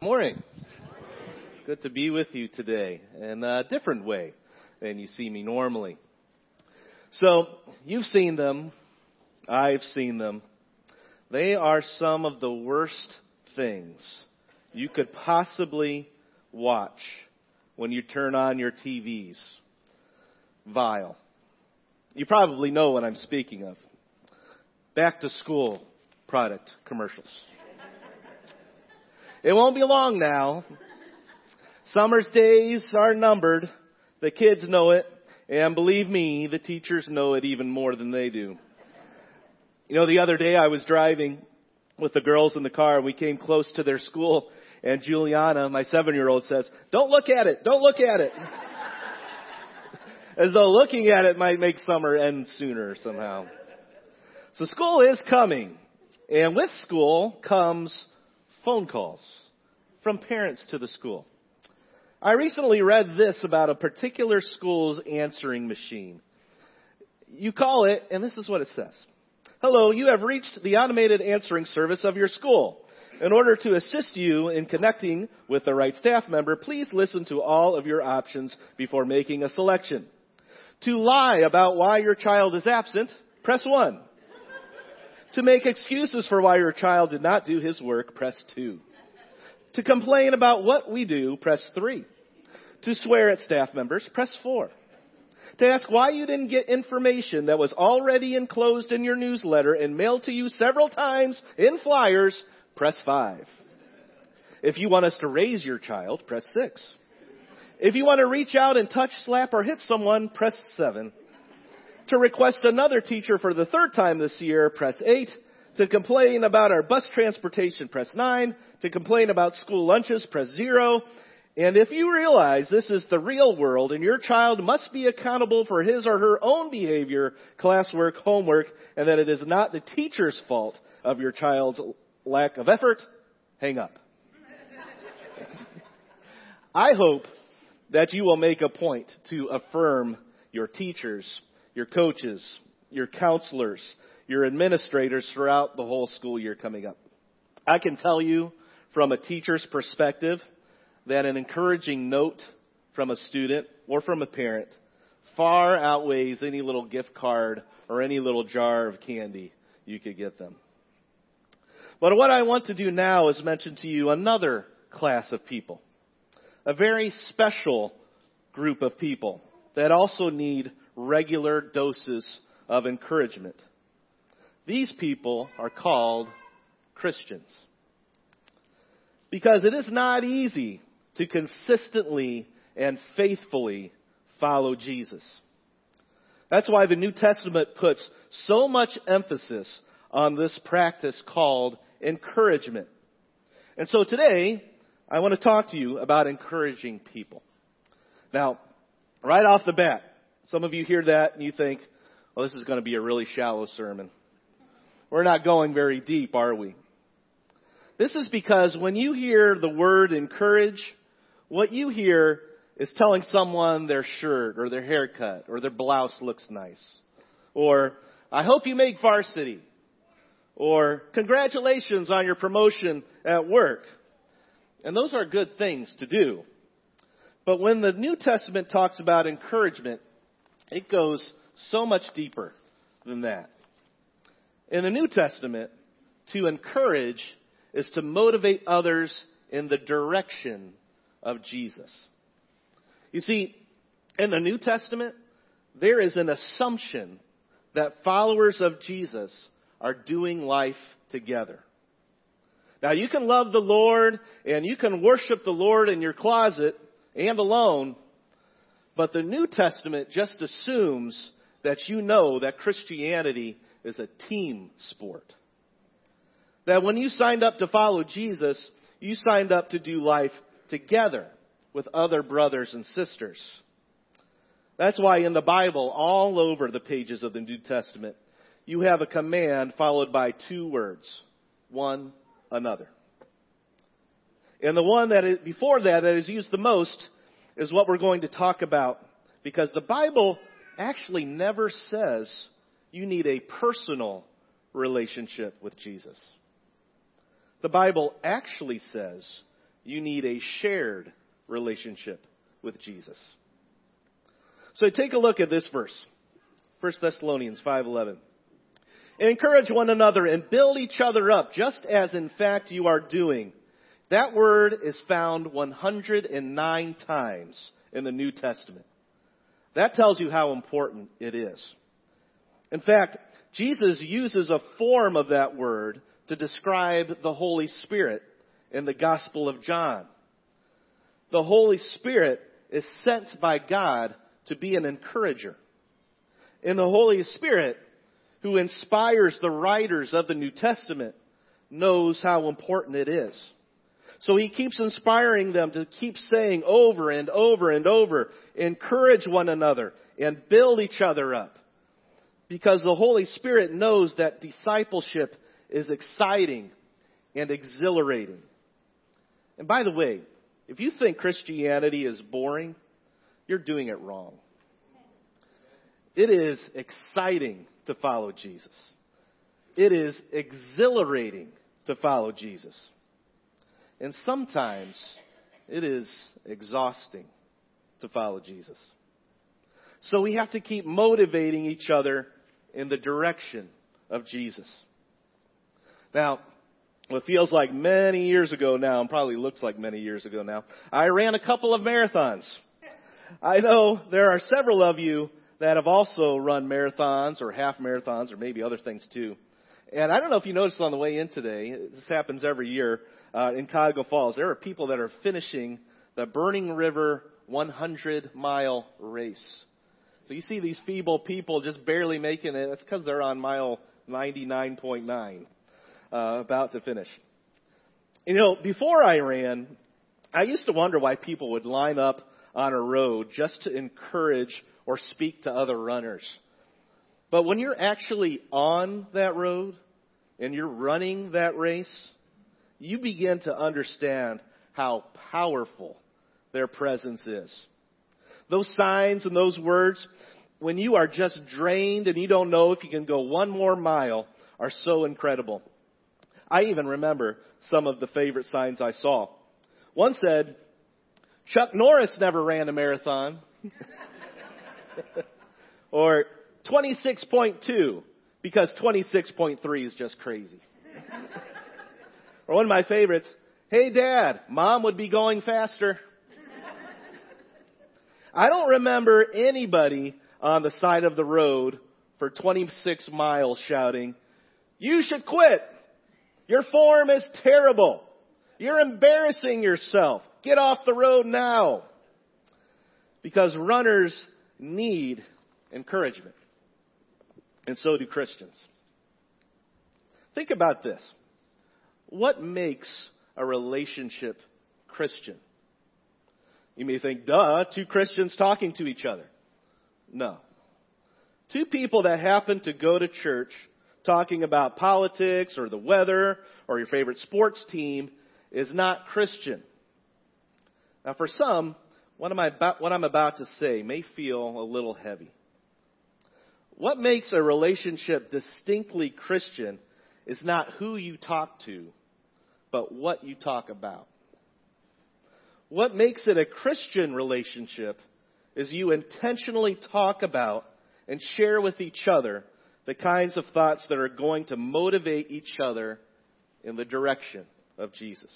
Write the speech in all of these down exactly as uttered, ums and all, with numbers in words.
Morning. It's good to be with you today in a different way than you see me normally. So, you've seen them. I've seen them. They are some of the worst things you could possibly watch when you turn on your T Vs. Vile. You probably know what I'm speaking of. Back to school product commercials. It won't be long now. Summer's days are numbered. The kids know it. And believe me, the teachers know it even more than they do. You know, the other day I was driving with the girls in the car and we came close to their school. And Juliana, my seven-year-old, says, "Don't look at it. Don't look at it." As though looking at it might make summer end sooner somehow. So school is coming. And with school comes phone calls from parents to the school. I recently read this about a particular school's answering machine. You call it, and this is what it says. "Hello, you have reached the automated answering service of your school. In order to assist you in connecting with the right staff member, please listen to all of your options before making a selection. To lie about why your child is absent, press one. To make excuses for why your child did not do his work, press two. To complain about what we do, press three. To swear at staff members, press four. To ask why you didn't get information that was already enclosed in your newsletter and mailed to you several times in flyers, press five. If you want us to raise your child, press six. If you want to reach out and touch, slap, or hit someone, press seven. To request another teacher for the third time this year, press eight. To complain about our bus transportation, press nine. To complain about school lunches, press zero. And if you realize this is the real world and your child must be accountable for his or her own behavior, classwork, homework, and that it is not the teacher's fault of your child's lack of effort, hang up. I hope that you will make a point to affirm your teachers, your coaches, your counselors, your administrators throughout the whole school year coming up. I can tell you from a teacher's perspective that an encouraging note from a student or from a parent far outweighs any little gift card or any little jar of candy you could get them. But what I want to do now is mention to you another class of people, a very special group of people that also need regular doses of encouragement. These people are called Christians. Because it is not easy to consistently and faithfully follow Jesus. That's why the New Testament puts so much emphasis on this practice called encouragement. And so today, I want to talk to you about encouraging people. Now, right off the bat, some of you hear that and you think, well, this is going to be a really shallow sermon. We're not going very deep, are we? This is because when you hear the word encourage, what you hear is telling someone their shirt or their haircut or their blouse looks nice. Or, I hope you make varsity. Or, congratulations on your promotion at work. And those are good things to do. But when the New Testament talks about encouragement, it goes so much deeper than that. In the New Testament, to encourage is to motivate others in the direction of Jesus. You see, in the New Testament, there is an assumption that followers of Jesus are doing life together. Now, you can love the Lord and you can worship the Lord in your closet and alone, but the New Testament just assumes that you know that Christianity is a team sport. That when you signed up to follow Jesus, you signed up to do life together with other brothers and sisters. That's why in the Bible, all over the pages of the New Testament, you have a command followed by two words. One another. And the one that is before that that is used the most is what we're going to talk about. Because the Bible actually never says you need a personal relationship with Jesus. The Bible actually says you need a shared relationship with Jesus. So take a look at this verse. First Thessalonians five eleven. Encourage one another and build each other up, just as in fact you are doing. That word is found one hundred nine times in the New Testament. That tells you how important it is. In fact, Jesus uses a form of that word to describe the Holy Spirit in the Gospel of John. The Holy Spirit is sent by God to be an encourager. And the Holy Spirit, who inspires the writers of the New Testament, knows how important it is. So he keeps inspiring them to keep saying over and over and over, encourage one another and build each other up. Because the Holy Spirit knows that discipleship is exciting and exhilarating. And by the way, if you think Christianity is boring, you're doing it wrong. It is exciting to follow Jesus. It is exhilarating to follow Jesus. And sometimes it is exhausting to follow Jesus. So we have to keep motivating each other in the direction of Jesus. Now, what feels like many years ago now, and probably looks like many years ago now, I ran a couple of marathons. I know there are several of you that have also run marathons or half marathons or maybe other things too. And I don't know if you noticed on the way in today, this happens every year uh, in Cuyahoga Falls, there are people that are finishing the Burning River one hundred mile race. So you see these feeble people just barely making it. That's because they're on mile ninety-nine point nine, uh, about to finish. You know, before I ran, I used to wonder why people would line up on a road just to encourage or speak to other runners. But when you're actually on that road and you're running that race, you begin to understand how powerful their presence is. Those signs and those words, when you are just drained and you don't know if you can go one more mile, are so incredible. I even remember some of the favorite signs I saw. One said, Chuck Norris never ran a marathon. Or twenty-six point two, because twenty-six point three is just crazy. Or one of my favorites, hey Dad, Mom would be going faster. I don't remember anybody on the side of the road for twenty-six miles shouting, you should quit. Your form is terrible. You're embarrassing yourself. Get off the road now. Because runners need encouragement. And so do Christians. Think about this. What makes a relationship Christian? You may think, duh, two Christians talking to each other. No. Two people that happen to go to church talking about politics or the weather or your favorite sports team is not Christian. Now for some, what am I about, what I'm about to say may feel a little heavy. What makes a relationship distinctly Christian is not who you talk to, but what you talk about. What makes it a Christian relationship is you intentionally talk about and share with each other the kinds of thoughts that are going to motivate each other in the direction of Jesus.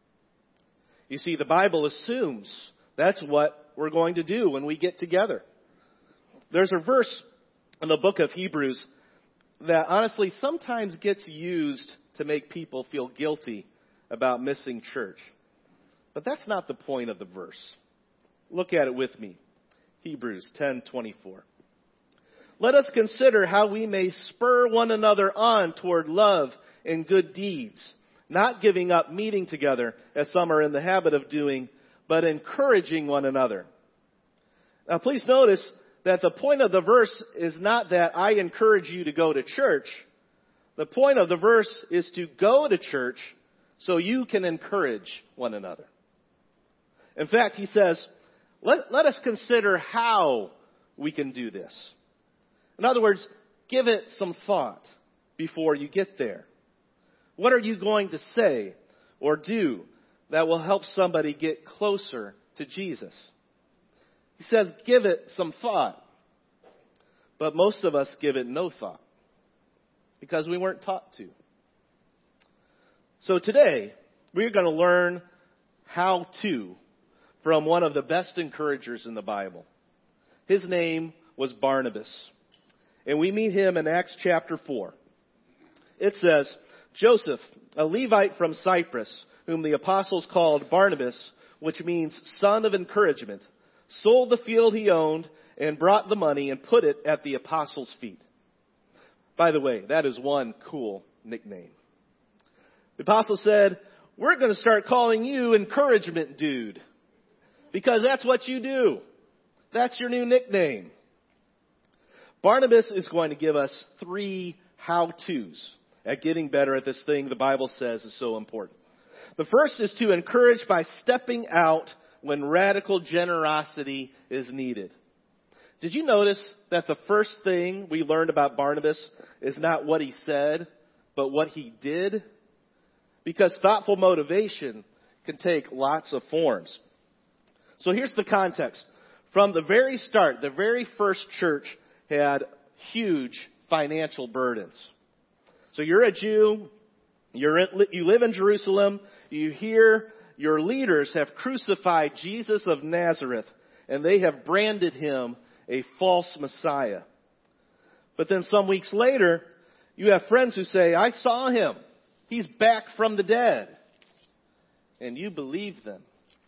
You see, the Bible assumes that's what we're going to do when we get together. There's a verse in the book of Hebrews that honestly sometimes gets used to make people feel guilty about missing church. But that's not the point of the verse. Look at it with me. Hebrews ten twenty-four. Let us consider how we may spur one another on toward love and good deeds, not giving up meeting together as some are in the habit of doing, but encouraging one another. Now please notice that the point of the verse is not that I encourage you to go to church. The point of the verse is to go to church so you can encourage one another. In fact, he says, let, let us consider how we can do this. In other words, give it some thought before you get there. What are you going to say or do that will help somebody get closer to Jesus. He says, give it some thought. But most of us give it no thought because we weren't taught to. So today, we're going to learn how to from one of the best encouragers in the Bible. His name was Barnabas. And we meet him in Acts chapter four. It says, Joseph, a Levite from Cyprus, whom the apostles called Barnabas, which means son of encouragement, sold the field he owned and brought the money and put it at the apostles' feet. By the way, that is one cool nickname. The apostle said, we're going to start calling you Encouragement Dude, because that's what you do. That's your new nickname. Barnabas is going to give us three how-tos at getting better at this thing the Bible says is so important. The first is to encourage by stepping out when radical generosity is needed. Did you notice that the first thing we learned about Barnabas is not what he said, but what he did? Because thoughtful motivation can take lots of forms. So here's the context. From the very start, the very first church had huge financial burdens. So you're a Jew, you're in, you live in Jerusalem, you hear your leaders have crucified Jesus of Nazareth, and they have branded him a false Messiah. But then some weeks later, you have friends who say, I saw him. He's back from the dead. And you believe them.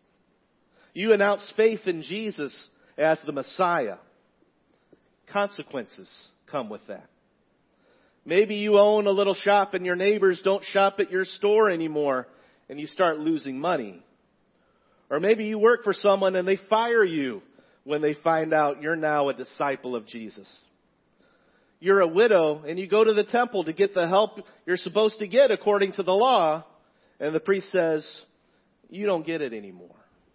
You announce faith in Jesus as the Messiah. Consequences come with that. Maybe you own a little shop and your neighbors don't shop at your store anymore and you start losing money. Or maybe you work for someone and they fire you when they find out you're now a disciple of Jesus. You're a widow and you go to the temple to get the help you're supposed to get according to the law, and the priest says, you don't get it anymore.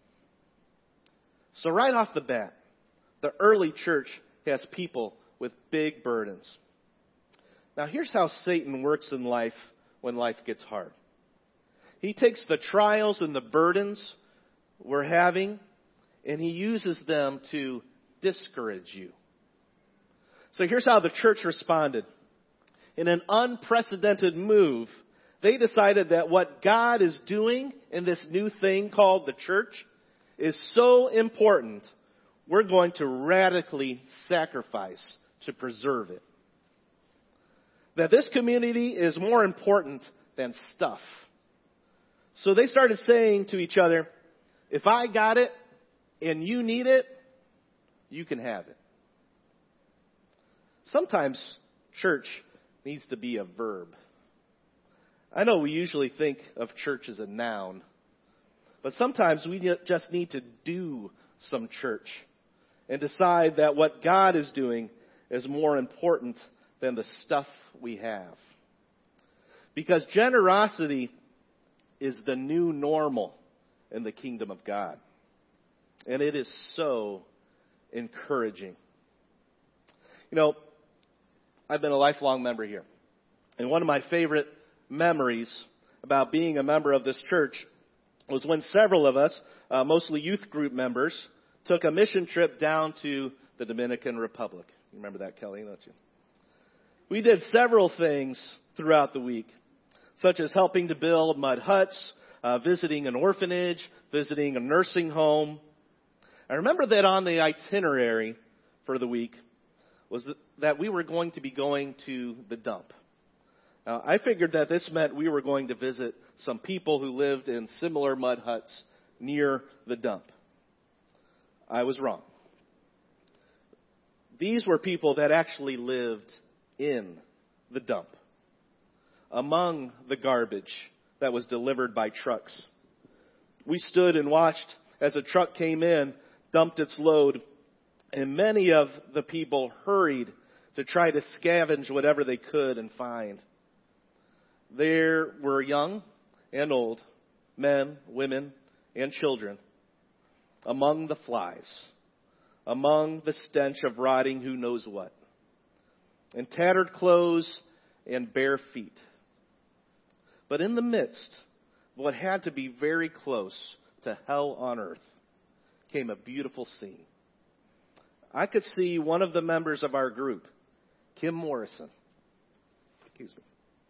So right off the bat, the early church has people with big burdens. Now here's how Satan works in life when life gets hard. He takes the trials and the burdens we're having and he uses them to discourage you. So here's how the church responded. In an unprecedented move, they decided that what God is doing in this new thing called the church is so important, we're going to radically sacrifice to preserve it. That this community is more important than stuff. So they started saying to each other, if I got it and you need it, you can have it. Sometimes church needs to be a verb. I know we usually think of church as a noun, but sometimes we just need to do some church and decide that what God is doing is more important than the stuff we have. Because generosity is the new normal in the kingdom of God. And it is so encouraging. You know, I've been a lifelong member here. And one of my favorite memories about being a member of this church was when several of us, uh, mostly youth group members, took a mission trip down to the Dominican Republic. You remember that, Kelly, don't you? We did several things throughout the week, such as helping to build mud huts, uh, visiting an orphanage, visiting a nursing home. I remember that on the itinerary for the week was that we were going to be going to the dump. Uh, I figured that this meant we were going to visit some people who lived in similar mud huts near the dump. I was wrong. These were people that actually lived in the dump, among the garbage that was delivered by trucks. We stood and watched as a truck came in, dumped its load, and many of the people hurried to try to scavenge whatever they could and find. There were young and old, men, women, and children, among the flies, among the stench of rotting who knows what, in tattered clothes and bare feet. But in the midst what had to be very close to hell on earth came a beautiful scene. I could see one of the members of our group, Kim Morrison, excuse me,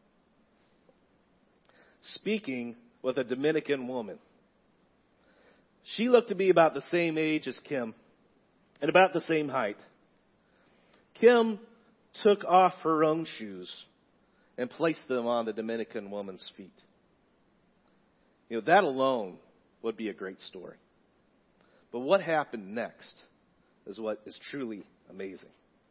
speaking with a Dominican woman. She looked to be about the same age as Kim and about the same height. Kim took off her own shoes and placed them on the Dominican woman's feet. You know, that alone would be a great story. But what happened next is what is truly amazing.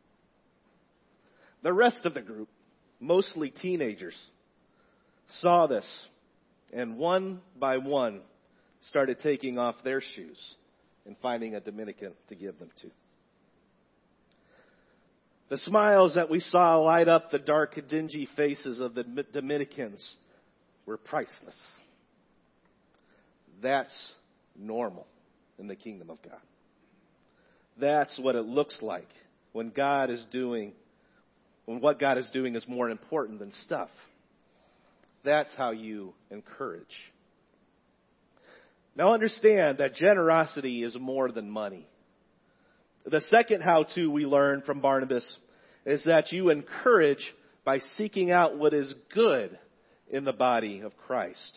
The rest of the group, mostly teenagers, saw this, and one by one started taking off their shoes and finding a Dominican to give them to. The smiles that we saw light up the dark, dingy faces of the Dominicans were priceless. That's normal in the kingdom of God. That's what it looks like when God is doing, when what God is doing is more important than stuff. That's how you encourage. Now understand that generosity is more than money. The second how-to we learn from Barnabas is that you encourage by seeking out what is good in the body of Christ.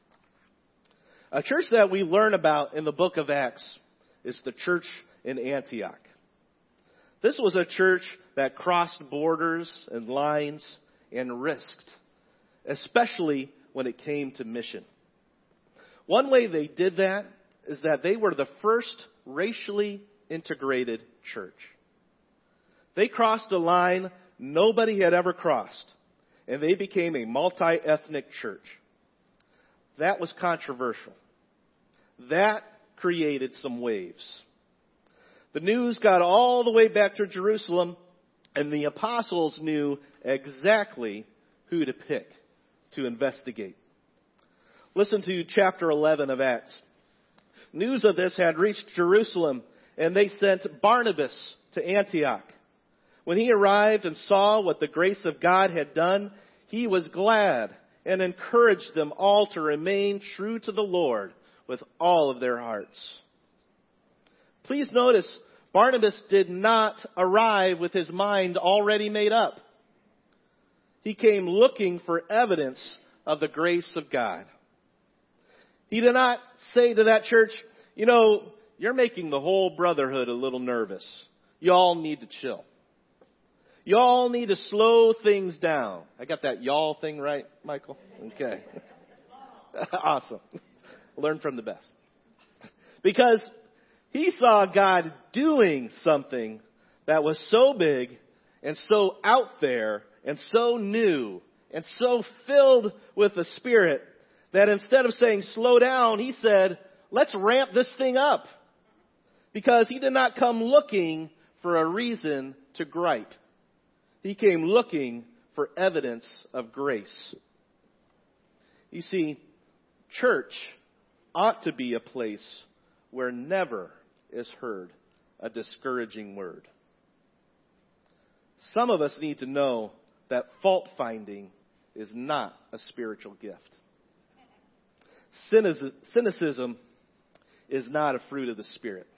A church that we learn about in the book of Acts is the church in Antioch. This was a church that crossed borders and lines and risked, especially when it came to mission. One way they did that is that they were the first racially integrated church. They crossed a line nobody had ever crossed, and they became a multi-ethnic church. That was controversial. That created some waves. The news got all the way back to Jerusalem, and the apostles knew exactly who to pick to investigate. Listen to chapter eleven of Acts. News of this had reached Jerusalem, and they sent Barnabas to Antioch. When he arrived and saw what the grace of God had done, he was glad and encouraged them all to remain true to the Lord with all of their hearts. Please notice, Barnabas did not arrive with his mind already made up. He came looking for evidence of the grace of God. He did not say to that church, you know, you're making the whole brotherhood a little nervous. Y'all need to chill. Y'all need to slow things down. I got that y'all thing right, Michael? Okay. Awesome. Learn from the best. Because he saw God doing something that was so big and so out there and so new and so filled with the Spirit that instead of saying slow down, he said, let's ramp this thing up. Because he did not come looking for a reason to gripe. He came looking for evidence of grace. You see, church ought to be a place where never is heard a discouraging word. Some of us need to know that fault finding is not a spiritual gift. Cynicism is not a fruit of the Spirit.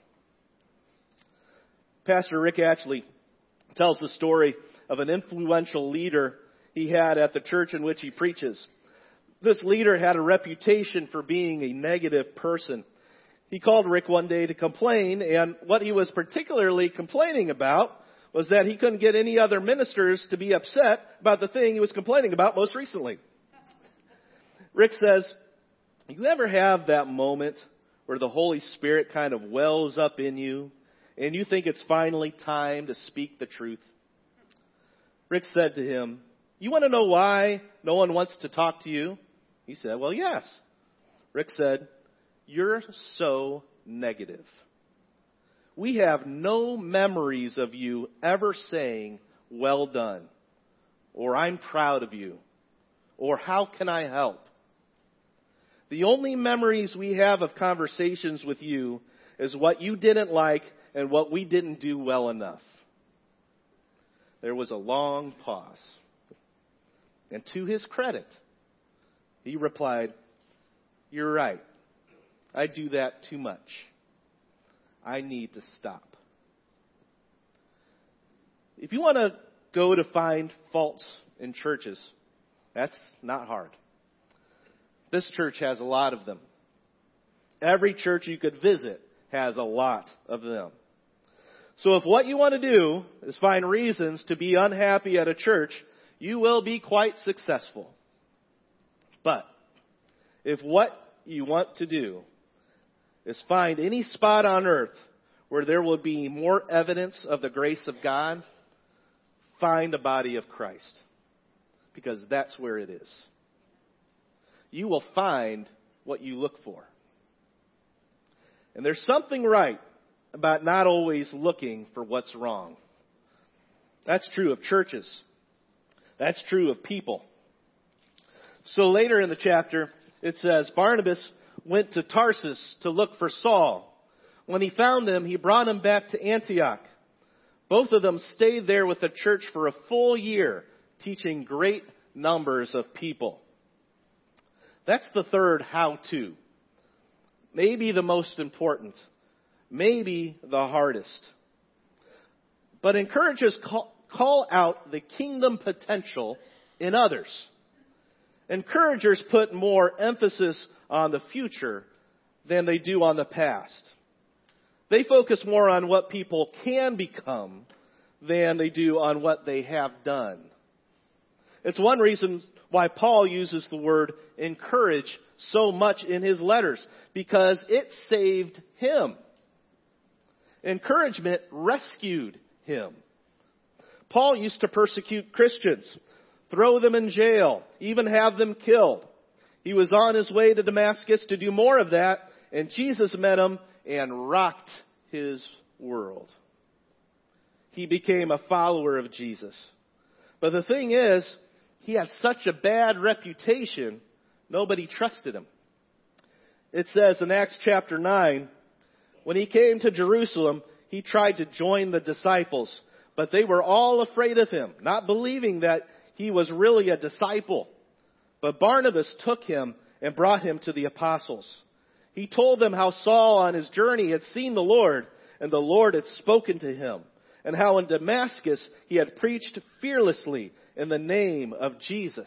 Pastor Rick actually tells the story of an influential leader he had at the church in which he preaches. This leader had a reputation for being a negative person. He called Rick one day to complain, and what he was particularly complaining about was that he couldn't get any other ministers to be upset about the thing he was complaining about most recently. Rick says, you ever have that moment where the Holy Spirit kind of wells up in you and you think it's finally time to speak the truth? Rick said to him, you want to know why no one wants to talk to you? He said, well, yes. Rick said, you're so negative. We have no memories of you ever saying, well done, or I'm proud of you, or how can I help? The only memories we have of conversations with you is what you didn't like and what we didn't do well enough. There was a long pause. And to his credit, he replied, you're right. I do that too much. I need to stop. If you want to go to find faults in churches, that's not hard. This church has a lot of them. Every church you could visit has a lot of them. So if what you want to do is find reasons to be unhappy at a church, you will be quite successful. But if what you want to do is find any spot on earth where there will be more evidence of the grace of God, find a body of Christ. Because that's where it is. You will find what you look for. And there's something right about not always looking for what's wrong. That's true of churches. That's true of people. So later in the chapter, it says, Barnabas went to Tarsus to look for Saul. When he found him, he brought him back to Antioch. Both of them stayed there with the church for a full year, teaching great numbers of people. That's the third how-to. Maybe the most important. Maybe the hardest. But encouragers call, call out the kingdom potential in others. Encouragers put more emphasis on the future than they do on the past. They focus more on what people can become than they do on what they have done. It's one reason why Paul uses the word encourage so much in his letters, because it saved him. Encouragement rescued him. Paul used to persecute Christians, throw them in jail, even have them killed. He was on his way to Damascus to do more of that, and Jesus met him and rocked his world. He became a follower of Jesus. But the thing is, he had such a bad reputation, nobody trusted him. It says in Acts chapter nine, when he came to Jerusalem, he tried to join the disciples, but they were all afraid of him, not believing that he was really a disciple. But Barnabas took him and brought him to the apostles. He told them how Saul on his journey had seen the Lord, and the Lord had spoken to him, and how in Damascus he had preached fearlessly in the name of Jesus.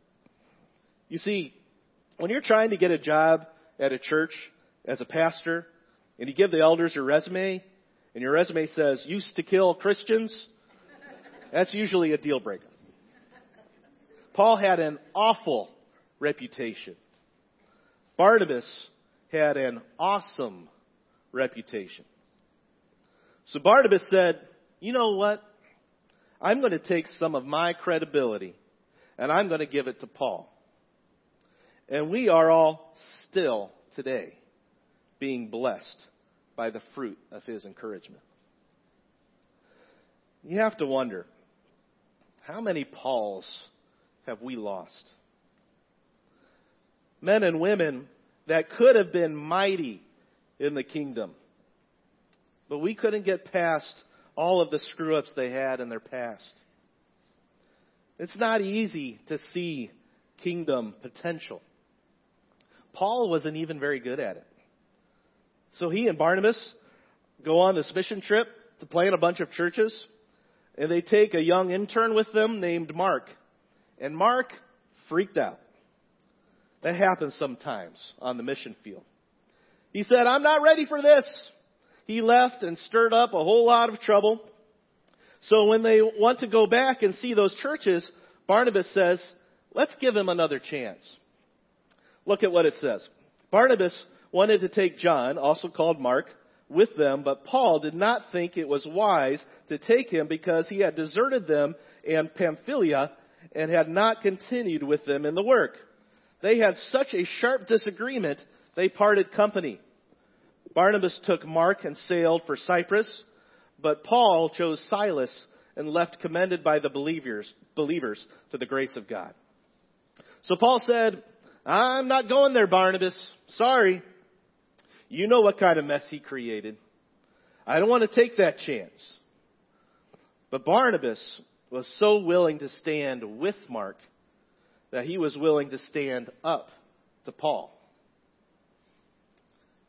You see, when you're trying to get a job at a church as a pastor, and you give the elders your resume, and your resume says, used to kill Christians, that's usually a deal breaker. Paul had an awful reputation. Barnabas had an awesome reputation. So Barnabas said, you know what? I'm going to take some of my credibility and I'm going to give it to Paul. And we are all still today being blessed by the fruit of his encouragement. You have to wonder, how many Pauls have we lost? Men and women that could have been mighty in the kingdom, but we couldn't get past all of the screw-ups they had in their past. It's not easy to see kingdom potential. Paul wasn't even very good at it. So he and Barnabas go on this mission trip to plant a bunch of churches, and they take a young intern with them named Mark. And Mark freaked out. That happens sometimes on the mission field. He said, I'm not ready for this. He left and stirred up a whole lot of trouble. So when they want to go back and see those churches, Barnabas says, let's give him another chance. Look at what it says. Barnabas wanted to take John, also called Mark, with them, but Paul did not think it was wise to take him because he had deserted them in Pamphylia and had not continued with them in the work. They had such a sharp disagreement, they parted company. Barnabas took Mark and sailed for Cyprus, but Paul chose Silas and left commended by the believers, believers to the grace of God. So Paul said, I'm not going there, Barnabas. Sorry. You know what kind of mess he created. I don't want to take that chance. But Barnabas was so willing to stand with Mark that he was willing to stand up to Paul.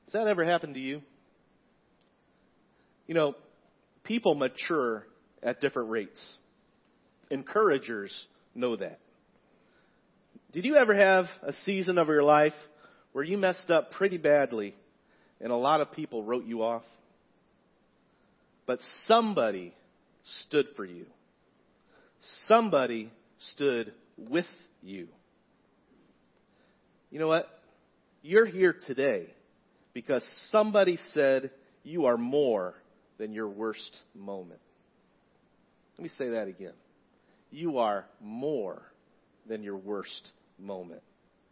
Has that ever happened to you? You know, people mature at different rates. Encouragers know that. Did you ever have a season of your life where you messed up pretty badly and a lot of people wrote you off? But somebody stood for you. Somebody stood with you. You know what? You're here today because somebody said you are more than your worst moment. Let me say that again. You are more than your worst moment.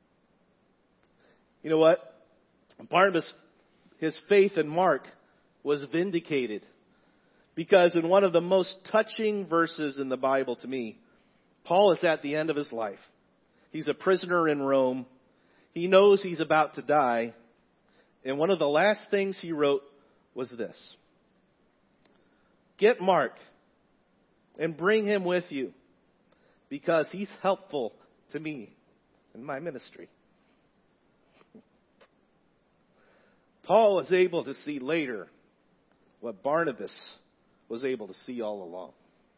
You know what? Barnabas, his faith in Mark was vindicated because in one of the most touching verses in the Bible to me, Paul is at the end of his life. He's a prisoner in Rome. He knows he's about to die. And one of the last things he wrote was this. Get Mark and bring him with you because he's helpful to me in my ministry. Paul was able to see later what Barnabas was able to see all along.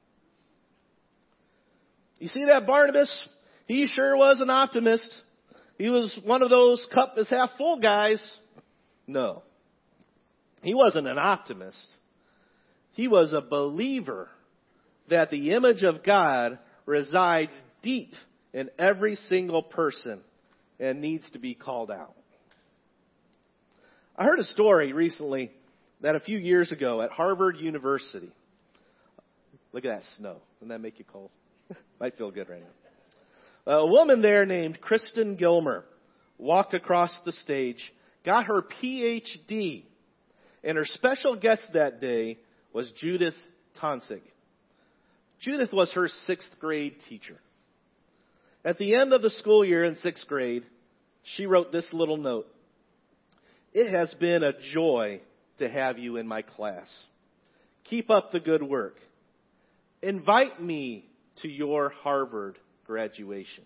You see that Barnabas? He sure was an optimist. He was one of those cup is half full guys. No. He wasn't an optimist. He was a believer that the image of God resides deep in every single person and needs to be called out. I heard a story recently that a few years ago at Harvard University. Look at that snow. Doesn't that make you cold? Might feel good right now. A woman there named Kristen Gilmer walked across the stage, got her P H D, and her special guest that day was Judith Tonsig. Judith was her sixth grade teacher. At the end of the school year in sixth grade, she wrote this little note. It has been a joy to have you in my class. Keep up the good work. Invite me to your Harvard graduation.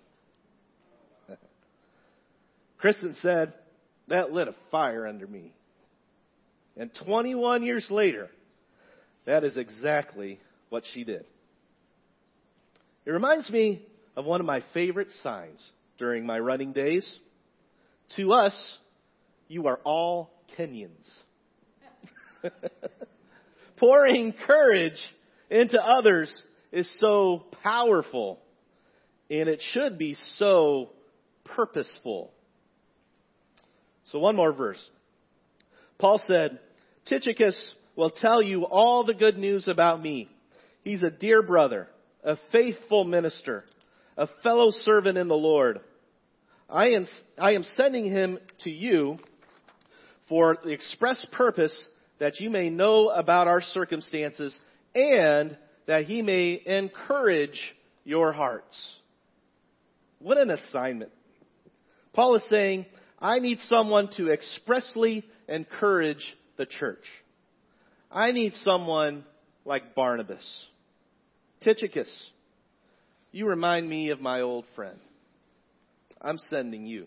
Kristen said, that lit a fire under me. And twenty-one years later, that is exactly what she did. It reminds me of one of my favorite signs during my running days. To us, you are all Kenyans. Pouring courage into others is so powerful, and it should be so purposeful. So one more verse. Paul said, Tychicus will tell you all the good news about me. He's a dear brother, a faithful minister, a fellow servant in the Lord. I am, I am sending him to you for the express purpose that you may know about our circumstances and that he may encourage your hearts. What an assignment. Paul is saying, I need someone to expressly encourage the church. I need someone like Barnabas. Tychicus, you remind me of my old friend. I'm sending you.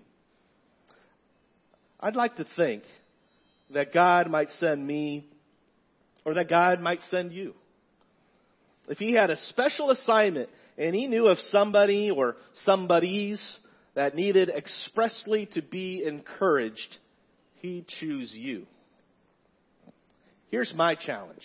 I'd like to think that God might send me, or that God might send you. If he had a special assignment and he knew of somebody or somebodies that needed expressly to be encouraged, he'd choose you. Here's my challenge.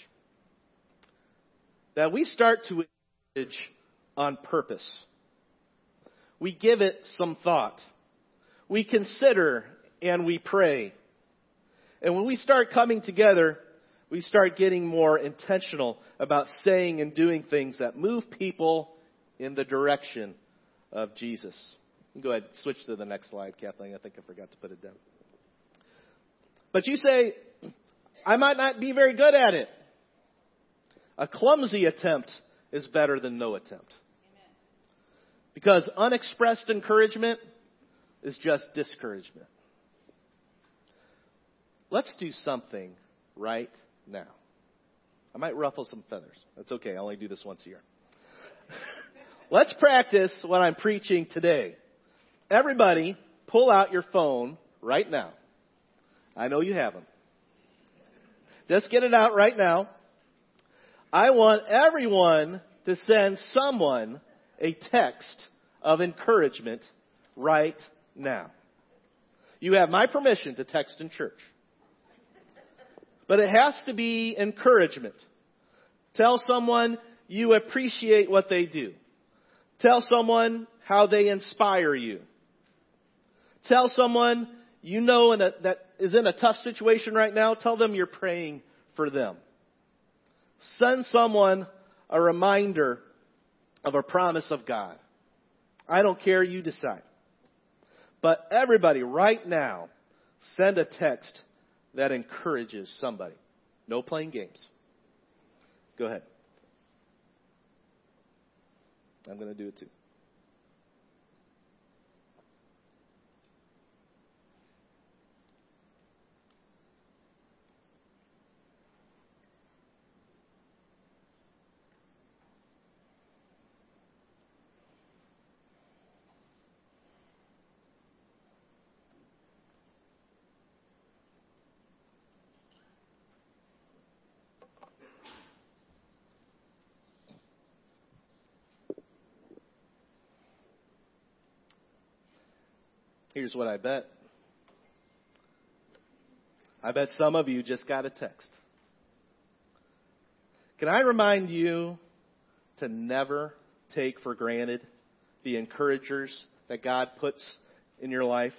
That we start to encourage on purpose. We give it some thought. We consider and we pray. And when we start coming together, we start getting more intentional about saying and doing things that move people in the direction of Jesus. Go ahead, switch to the next slide, Kathleen. I think I forgot to put it down. But you say, I might not be very good at it. A clumsy attempt is better than no attempt. Amen. Because unexpressed encouragement is just discouragement. Let's do something right now. I might ruffle some feathers. That's okay. I only do this once a year. Let's practice what I'm preaching today. Everybody, pull out your phone right now. I know you have them. Just get it out right now. I want everyone to send someone a text of encouragement right now. You have my permission to text in church. But it has to be encouragement. Tell someone you appreciate what they do. Tell someone how they inspire you. Tell someone you know in a, that is in a tough situation right now, tell them you're praying for them. Send someone a reminder of a promise of God. I don't care, you decide. But everybody right now, send a text that encourages somebody. No playing games. Go ahead. I'm going to do it too. Here's what I bet. I bet some of you just got a text. Can I remind you to never take for granted the encouragers that God puts in your life?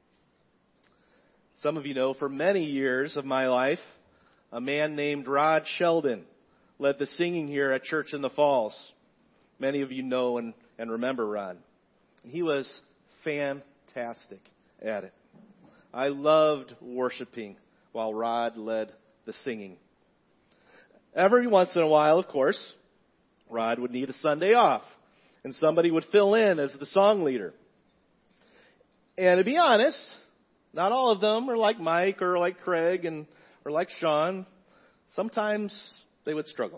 Some of you know for many years of my life, a man named Rod Sheldon led the singing here at Church in the Falls. Many of you know and, and remember Rod. He was fantastic. Fantastic at it. I loved worshiping while Rod led the singing. Every once in a while, of course, Rod would need a Sunday off, and somebody would fill in as the song leader. And to be honest, not all of them are like Mike or like Craig and or like Sean. Sometimes they would struggle.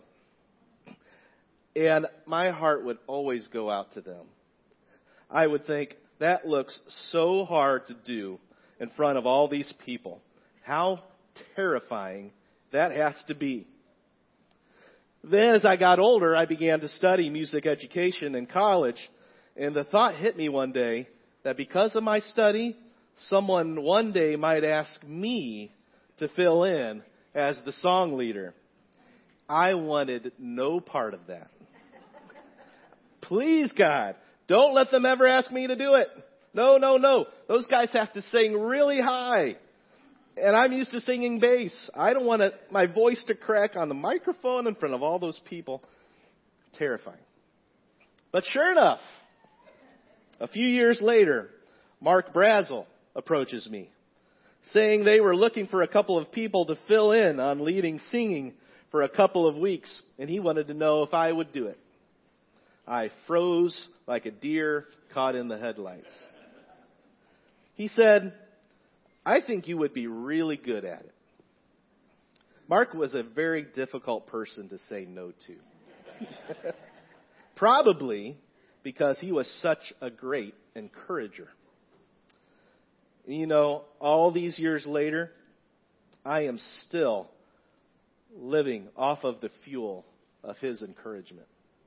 And my heart would always go out to them. I would think, that looks so hard to do in front of all these people. How terrifying that has to be. Then as I got older, I began to study music education in college. And the thought hit me one day that because of my study, someone one day might ask me to fill in as the song leader. I wanted no part of that. Please, God. Don't let them ever ask me to do it. No, no, no. Those guys have to sing really high. And I'm used to singing bass. I don't want to, my voice to crack on the microphone in front of all those people. Terrifying. But sure enough, a few years later, Mark Brazel approaches me, saying they were looking for a couple of people to fill in on leading singing for a couple of weeks. And he wanted to know if I would do it. I froze like a deer caught in the headlights. He said, I think you would be really good at it. Mark was a very difficult person to say no to. Probably because he was such a great encourager. You know, all these years later, I am still living off of the fuel of his encouragement.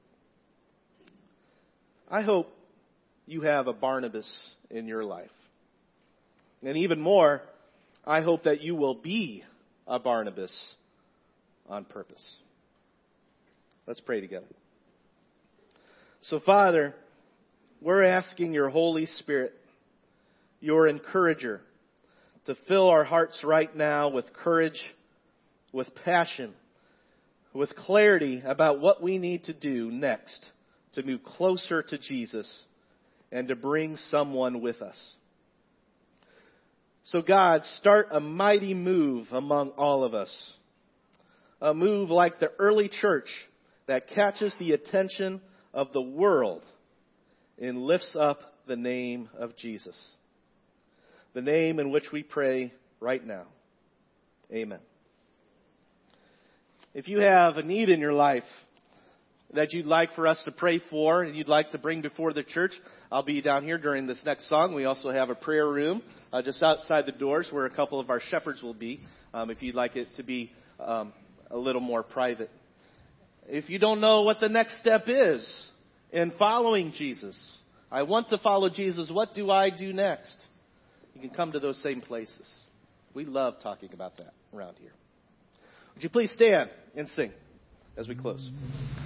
I hope you have a Barnabas in your life. And even more, I hope that you will be a Barnabas on purpose. Let's pray together. So, Father, we're asking your Holy Spirit, your encourager, to fill our hearts right now with courage, with passion, with clarity about what we need to do next to move closer to Jesus and to bring someone with us. So God, start a mighty move among all of us. A move like the early church that catches the attention of the world and lifts up the name of Jesus. The name in which we pray right now. Amen. If you have a need in your life, that you'd like for us to pray for and you'd like to bring before the church, I'll be down here during this next song. We also have a prayer room uh, just outside the doors where a couple of our shepherds will be, um, if you'd like it to be um, a little more private. If you don't know what the next step is in following Jesus, I want to follow Jesus, what do I do next? You can come to those same places. We love talking about that around here. Would you please stand and sing as we close?